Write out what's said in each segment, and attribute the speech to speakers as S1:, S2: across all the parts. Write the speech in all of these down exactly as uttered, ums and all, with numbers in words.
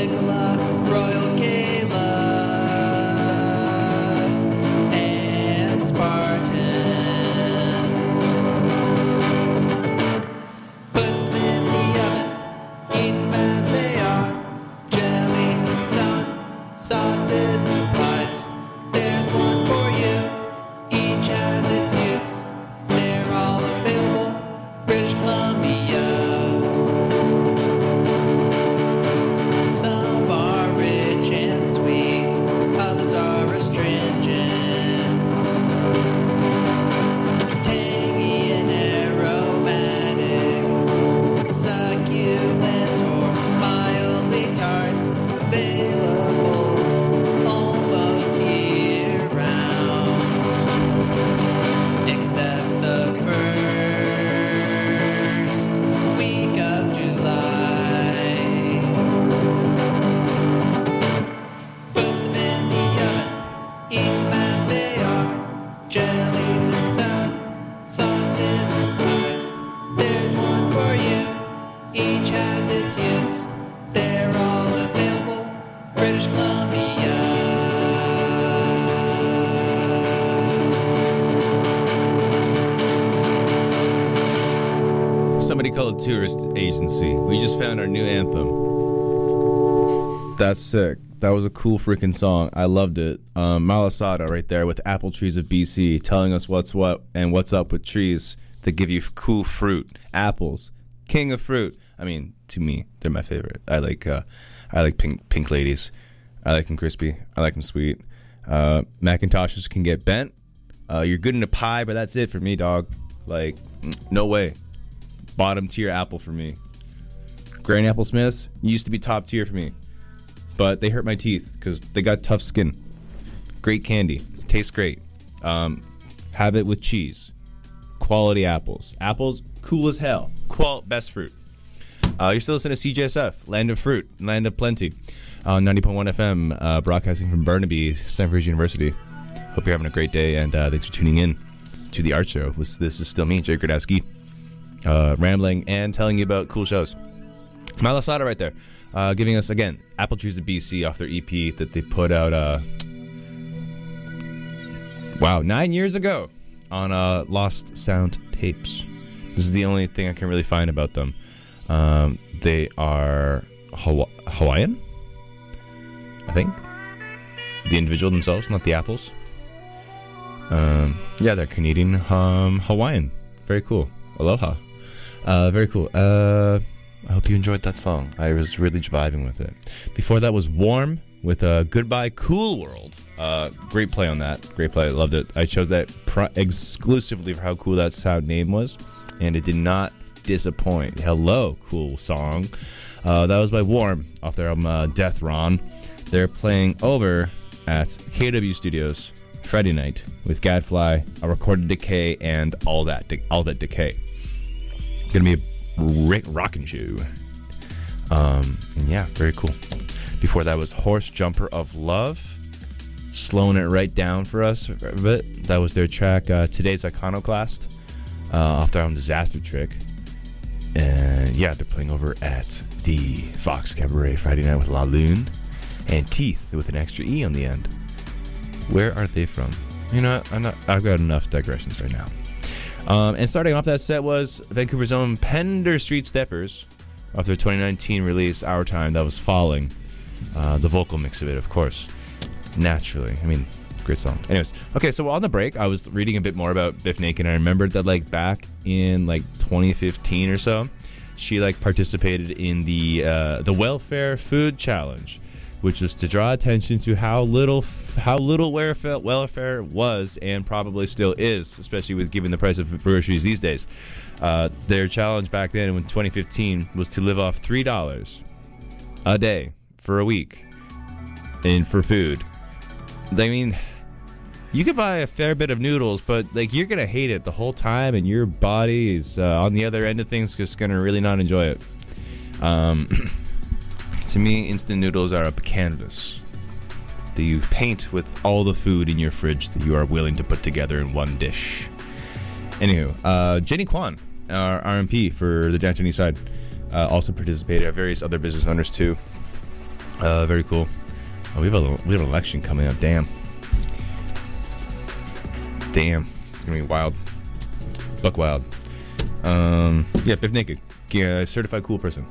S1: Nicola, Royal Gala, and Spartan. Put them in the oven, eat them as they are. Jellies and sun, sauces and pies. There's one for you, each has its use. They're all available, British Columbia. Some are rich and sweet, others are astringent, tangy and aromatic, succulent or mildly tart, available almost year-round, except the first week of July. Put them in the oven, eat them as they are. Jellies and sun, sauces and pies. There's one for you, each has its use. They're all available, British Columbia.
S2: Somebody called Tourist Agency. We just found our new anthem. That's sick. That was a cool freaking song. I loved it. Um, Malasada right there with Apple Trees of B C telling us what's what and what's up with trees that give you cool fruit. Apples. King of fruit. I mean, to me, they're my favorite. I like uh, I like pink pink ladies. I like them crispy. I like them sweet. Uh, Macintoshes can get bent. Uh, you're good in a pie, but that's it for me, dog. Like, mm, no way. Bottom tier apple for me. Granny Apple Smiths used to be top tier for me, but they hurt my teeth because they got tough skin. Great candy. Tastes great. Um, have it with cheese. Quality apples. Apples, cool as hell. Qual best fruit. Uh, you're still listening to C J S F, Land of Fruit, Land of Plenty, on ninety point one F M, uh, broadcasting from Burnaby, Stanford University. Hope you're having a great day, and uh, thanks for tuning in to the art show. This, this is still me, Jake Gradowski, uh, rambling and telling you about cool shows. Malasada right there, uh, giving us, again, Apple Trees of B C off their E P that they put out, uh, wow, nine years ago on uh, Lost Sound Tapes. This is the only thing I can really find about them. Um, they are Hawa- Hawaiian, I think. The individual themselves, not the apples. Um, yeah, they're Canadian um, Hawaiian. Very cool. Aloha. Uh, very cool. Uh, I hope you enjoyed that song. I was really vibing with it. Before that was Warm with uh, Goodbye Cool World. Uh, great play on that. Great play. I loved it. I chose that pr- exclusively for how cool that sound name was, and it did not disappoint. Hello, cool song. Uh, that was by Warm off their album uh, Death Ron. They're playing over at K W Studios Friday night with Gadfly, A Recorded Decay, and All That De- All That Decay. Gonna be a r- rockin' show. Um, and yeah, very cool. Before that was Horse Jumper of Love, slowing it right down for us a bit. That was their track, uh, Today's Iconoclast, uh, off their album Disaster Trick. And yeah, they're playing over at the Fox Cabaret Friday night with La Lune and Teeth with an extra E on the end. Where are they from? You know what? I'm not, I've got enough digressions right now. Um, and starting off that set was Vancouver's own Pender Street Steppers off their twenty nineteen release, Our Time, that was Falling. Uh, the vocal mix of it, of course. Naturally. I mean, great song. Anyways, okay, so on the break, I was reading a bit more about Biff Naked, and I remembered that, like, back in, like, twenty fifteen or so, she, like, participated in the uh, the Welfare Food Challenge, which was to draw attention to how little how little welfare, welfare was and probably still is, especially with given the price of groceries these days. Uh, their challenge back then in twenty fifteen was to live off three dollars a day for a week and for food. I mean, you could buy a fair bit of noodles, but like you're gonna hate it the whole time, and your body is uh, on the other end of things, just gonna really not enjoy it. Um, to me, instant noodles are a canvas that you paint with all the food in your fridge that you are willing to put together in one dish. Anywho, uh, Jenny Kwan, our R M P for the Downtown East Side, uh, also participated. Various other business owners too. Uh, very cool. Oh, we have a we have an election coming up. Damn. Damn. It's gonna be wild. Buck wild. Um, yeah, Biff Naked. Yeah, certified cool person.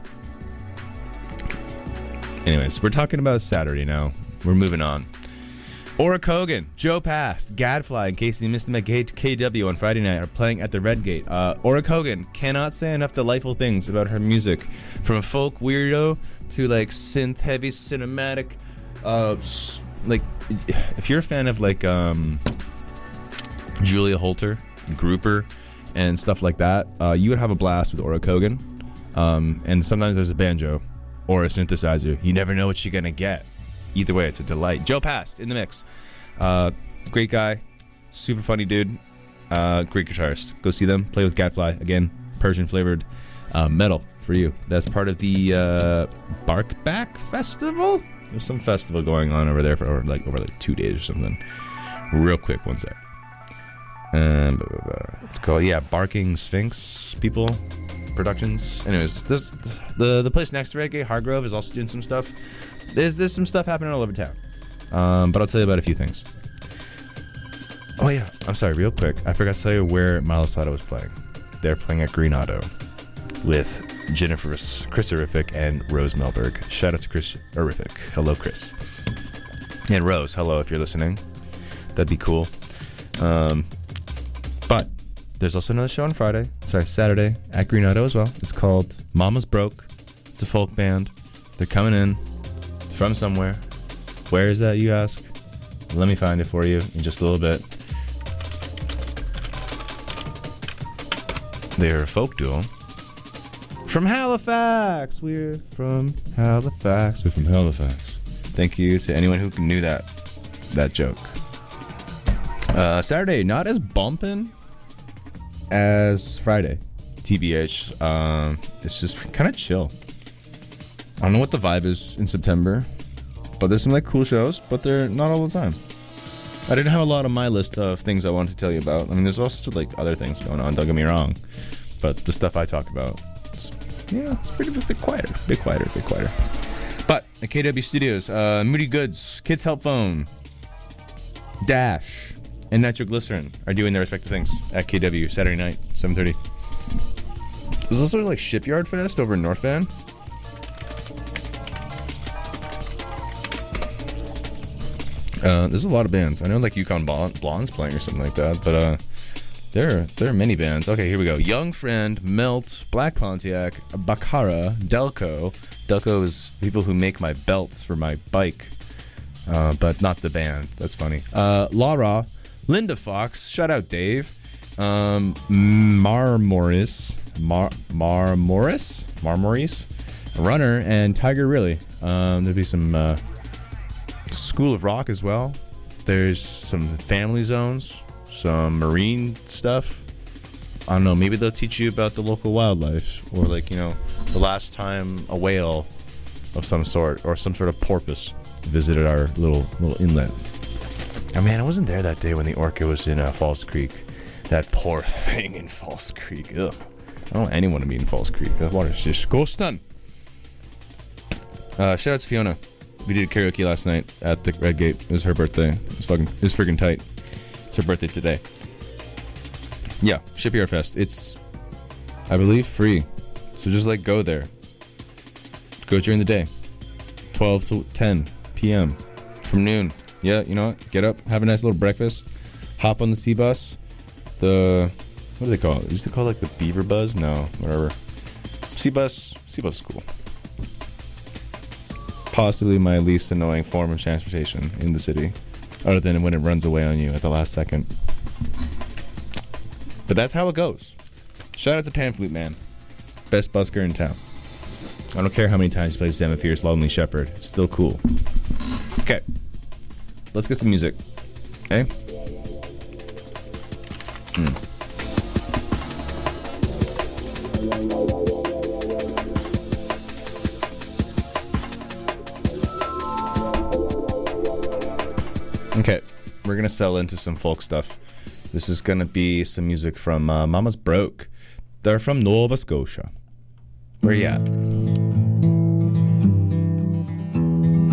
S2: Anyways, we're talking about Saturday now. We're moving on. Aura Kogan, Joe Past, Gadfly, in case you missed them at K W on Friday night, are playing at the Red Gate. Uh, Aura Kogan cannot say enough delightful things about her music. From a folk weirdo to like synth heavy cinematic. Uh, like, if you're a fan of like um, Julia Holter, Grouper, and stuff like that, uh, you would have a blast with Aura Kogan. Um, and sometimes there's a banjo or a synthesizer. You never know what you're gonna get. Either way, it's a delight. Joe Past in the mix. Uh, great guy, super funny dude, uh, great guitarist. Go see them. Play with Gadfly again. Persian flavored uh, metal for you. That's part of the uh, Barkback Festival. There's some festival going on over there for over, like over like two days or something. Real quick, one sec. Um, blah, blah, blah. It's called yeah, Barking Sphinx People Productions. Anyways, there's the the place next to Reggae, Hargrove, is also doing some stuff. There's there's some stuff happening all over town. Um, but I'll tell you about a few things. Oh yeah, I'm sorry, real quick. I forgot to tell you where Malasada was playing. They're playing at Green Auto with Jennifer, Chris Horrific, and Rose Melberg. Shout out to Chris Horrific. Hello, Chris. And Rose, hello if you're listening. That'd be cool. Um, but there's also another show on Friday, sorry, Saturday, at Green Auto as well. It's called Mama's Broke. It's a folk band. They're coming in from somewhere. Where is that, you ask? Let me find it for you in just a little bit. They're a folk duo from Halifax. We're from Halifax. We're from Halifax. Thank you to anyone who knew that that joke. Uh, Saturday, not as bumping as Friday. T B H. Um, it's just kind of chill. I don't know what the vibe is in September, but there's some like cool shows, but they're not all the time. I didn't have a lot on my list of things I wanted to tell you about. I mean, there's also like other things going on, don't get me wrong, but the stuff I talk about, it's, yeah, it's pretty a bit quieter, bit quieter, bit quieter. But at K W Studios, uh, Moody Goods, Kids Help Phone, Dash, and Nitroglycerin are doing their respective things at K W Saturday night, seven thirty. There's also like Shipyard Fest over in North Van. Uh, there's a lot of bands. I know like Yukon Blonde's playing or something like that, but uh, there, there are many bands. Okay, here we go. Young Friend, Melt, Black Pontiac, Bakara, Delco. Delco is people who make my belts for my bike, uh, but not the band. That's funny. Uh, Laura, Linda Fox, shout out Dave, um, Mar Morris, Mar Mar Morris, Mar Morris, Runner, and Tiger Really. Um, there'll be some. Uh, School of Rock as well. There's some family zones, some marine stuff. I don't know, maybe they'll teach you about the local wildlife, or like, you know, the last time a whale of some sort or some sort of porpoise visited our little little inlet. Oh man, I wasn't there that day when the orca was in uh, Falls Creek. That poor thing in Falls Creek. Ugh. I don't want anyone to be in Falls Creek. That water's just disgusting. Uh, shout out to Fiona. We did karaoke last night at the Red Gate. It was her birthday. It was fucking, it was freaking tight. It's her birthday today. Yeah, Shipyard Fest. It's, I believe, free. So just like go there. Go during the day. twelve to ten p.m. from noon. Yeah, you know what? Get up, have a nice little breakfast, hop on the C bus. The, what do they call it? They used to call it like the Beaver Buzz? No, whatever. C bus. C bus is cool. Possibly my least annoying form of transportation in the city, other than when it runs away on you at the last second. But that's how it goes. Shout out to Pan Flute Man, best busker in town. I don't care how many times he plays Demophere's Lonely Shepherd, still cool. Okay, let's get some music. Okay. Hmm. Okay, we're gonna sell into some folk stuff. This is gonna be some music from uh, Mama's Broke. They're from Nova Scotia. Where you at?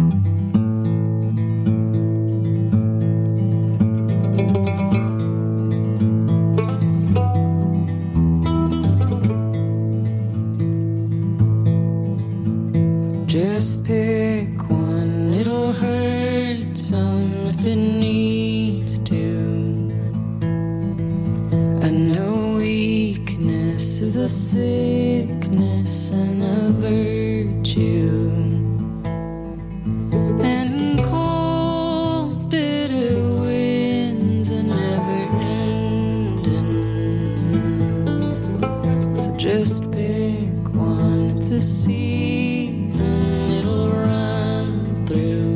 S3: a sickness and a virtue, and cold, bitter winds are never ending. So just pick one, it's a season, it'll run through.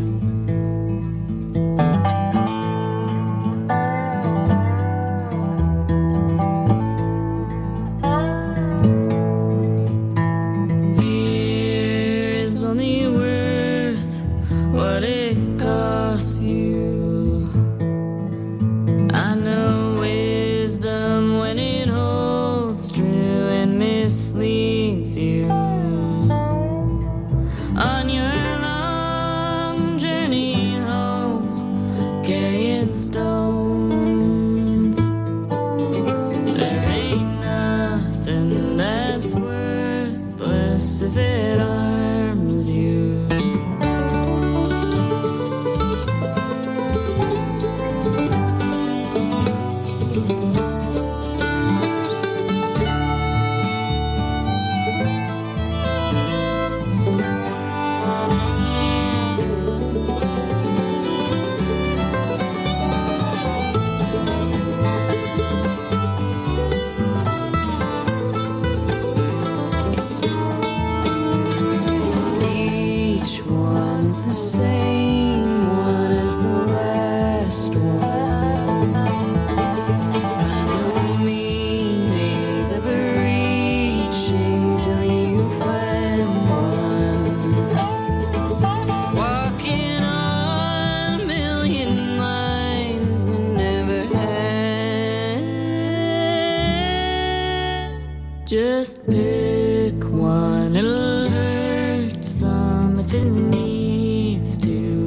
S3: Just pick one, it'll hurt some if it needs to.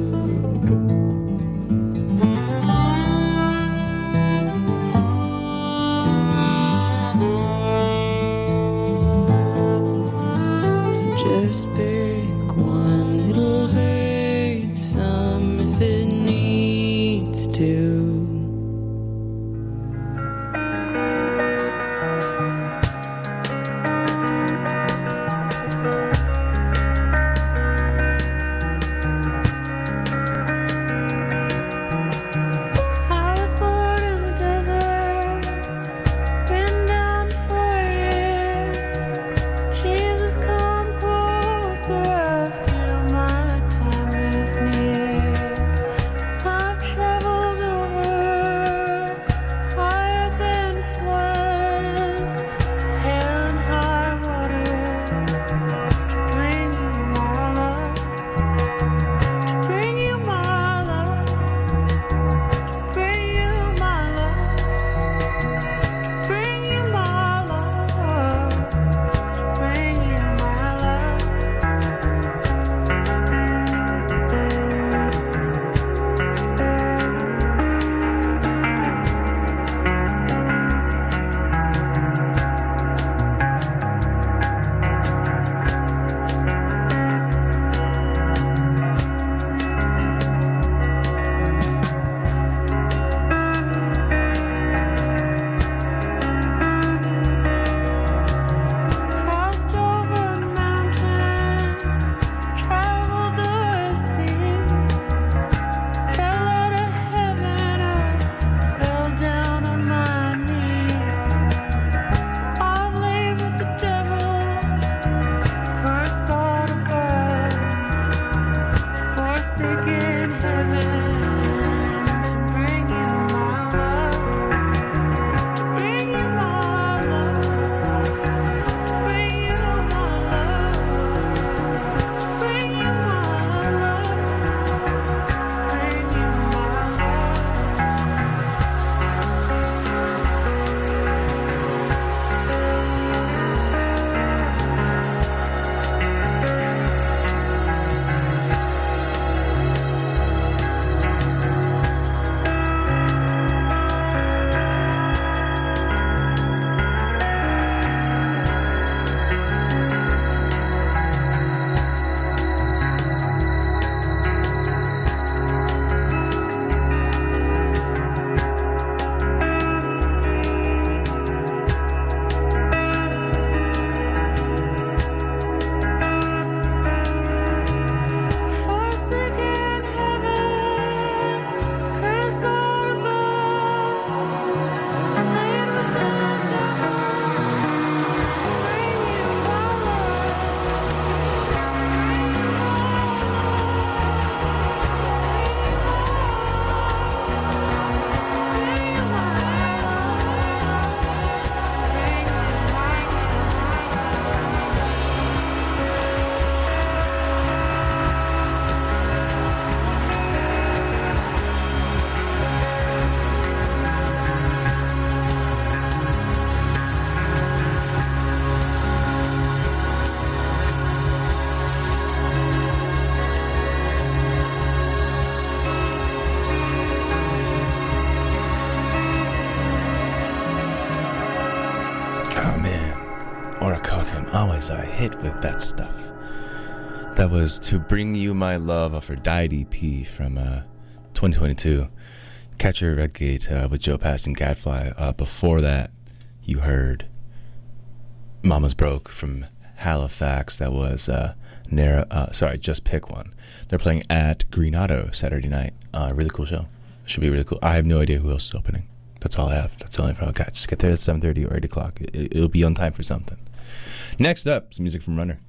S2: always a hit with that stuff. That was To Bring You My Love off her Died E P from uh, twenty twenty-two. Catcher Redgate uh, with Joe Pass and Gadfly. Uh, before that, you heard Mama's Broke from Halifax. That was uh, Nara, uh, sorry, Just Pick One. They're playing at Green Auto Saturday night. Uh, really cool show. Should be really cool. I have no idea who else is opening. That's all I have. That's the only info I got. Just get there at seven thirty or eight o'clock. It, it'll be on time for something. Next up, some music from Runner.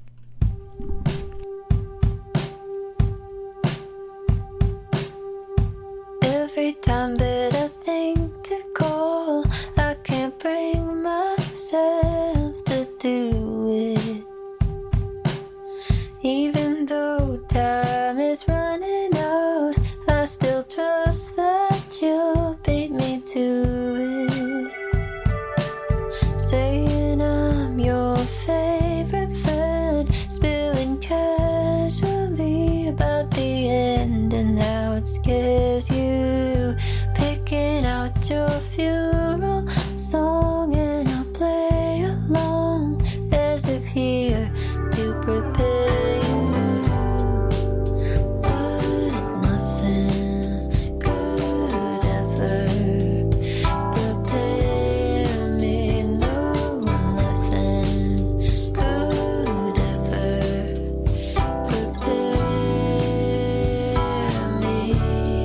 S3: Every time that I think to call, I can't bring myself to do it. Even though time is running out, I still trust that you'll beat me to it. Saying I'm your favorite friend, spilling casually about the end and how it scares you. Picking out your funeral song and I'll play along as if here to prepare you. But nothing could ever prepare me. No, nothing could ever prepare me.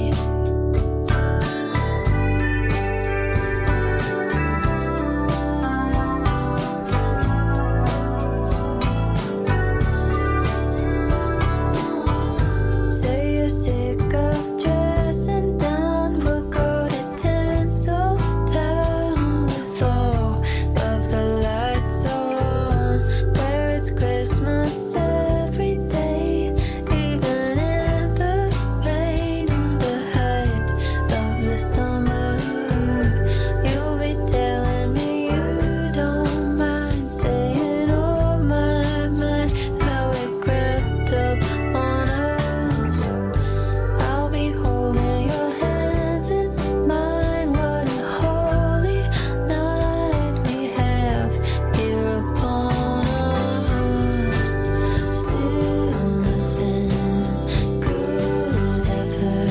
S3: Say you're sick of dressing down, we'll go to Tinseltown with all of the lights on, where it's Christmas every day, even in the rain or the height of the summer. You'll be telling me you don't mind, saying, oh my, my, how it crept up on us. I'll be holding your hands in mine. What a holy night we have here upon us. Still nothing could ever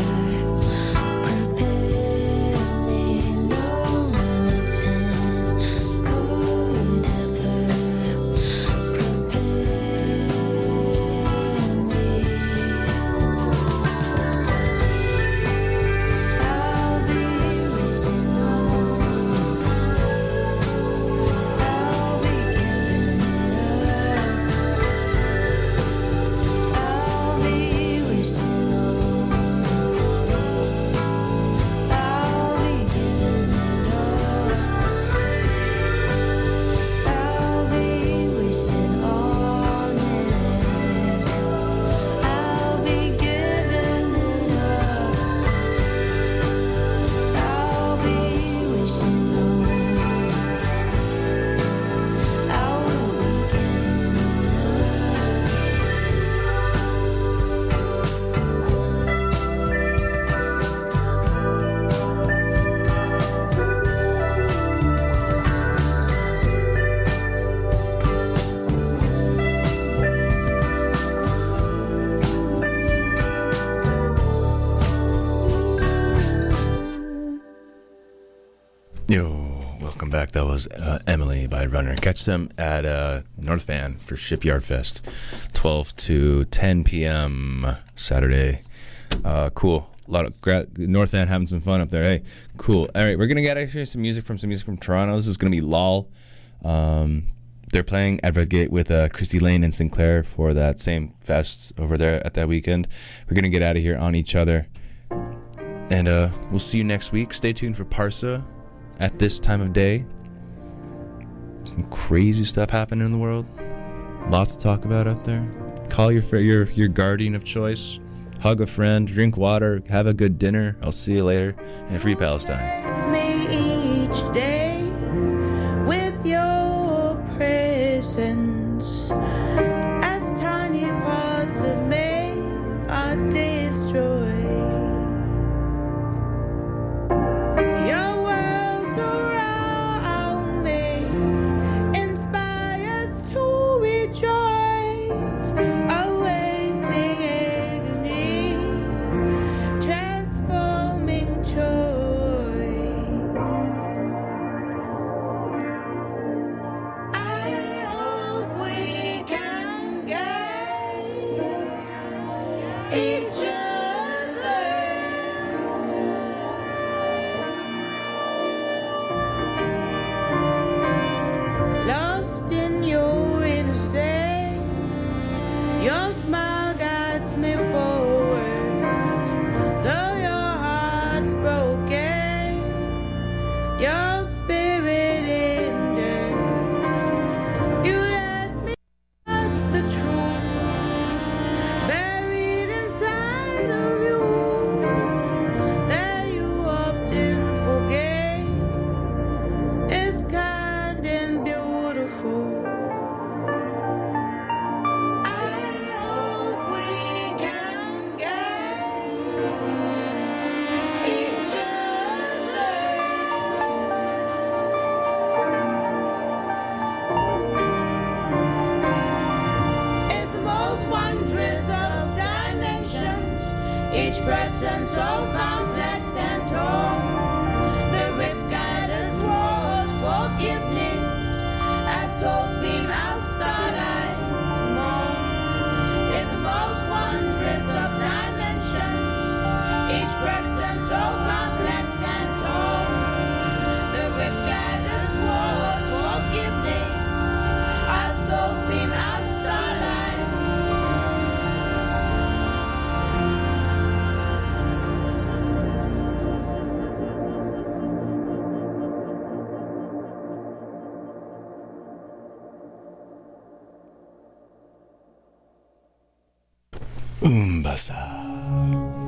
S3: prepare me. No, nothing could ever prepare me. I'll be wishing on, I'll be giving it up, I'll be wishing on, I'll be giving it up, I'll be wishing on it, I'll be giving it up, I'll be wishing on, I will be giving it
S2: Yo, welcome back. That was uh, Emily by Runner. Catch them at uh, North Van for Shipyard Fest, twelve to ten p.m. Saturday. Uh, cool. A lot of gra- North Van having some fun up there. Hey, cool. All right, we're gonna get actually some music from some music from Toronto. This is gonna be Lol. Um, they're playing at Redgate with uh, Christy Lane and Sinclair for that same fest over there at that weekend. We're gonna get out of here on each other, and uh, we'll see you next week. Stay tuned for Parsa. At this time of day, some crazy stuff happening in the world. Lots to talk about out there. Call your fr- your your guardian of choice. Hug a friend. Drink water. Have a good dinner. I'll see you later. And free Palestine.
S4: Save me each day with your presence, as tiny parts of me are destroyed. Your worlds around me inspires to Each person so complex and tall. The ribs guide us towards forgiveness. As souls beam out starlight more. Is the most wondrous of dimensions. Each person so complex and tall. The ribs guide us towards forgiveness. As souls beam out starlight.
S5: Umbasa.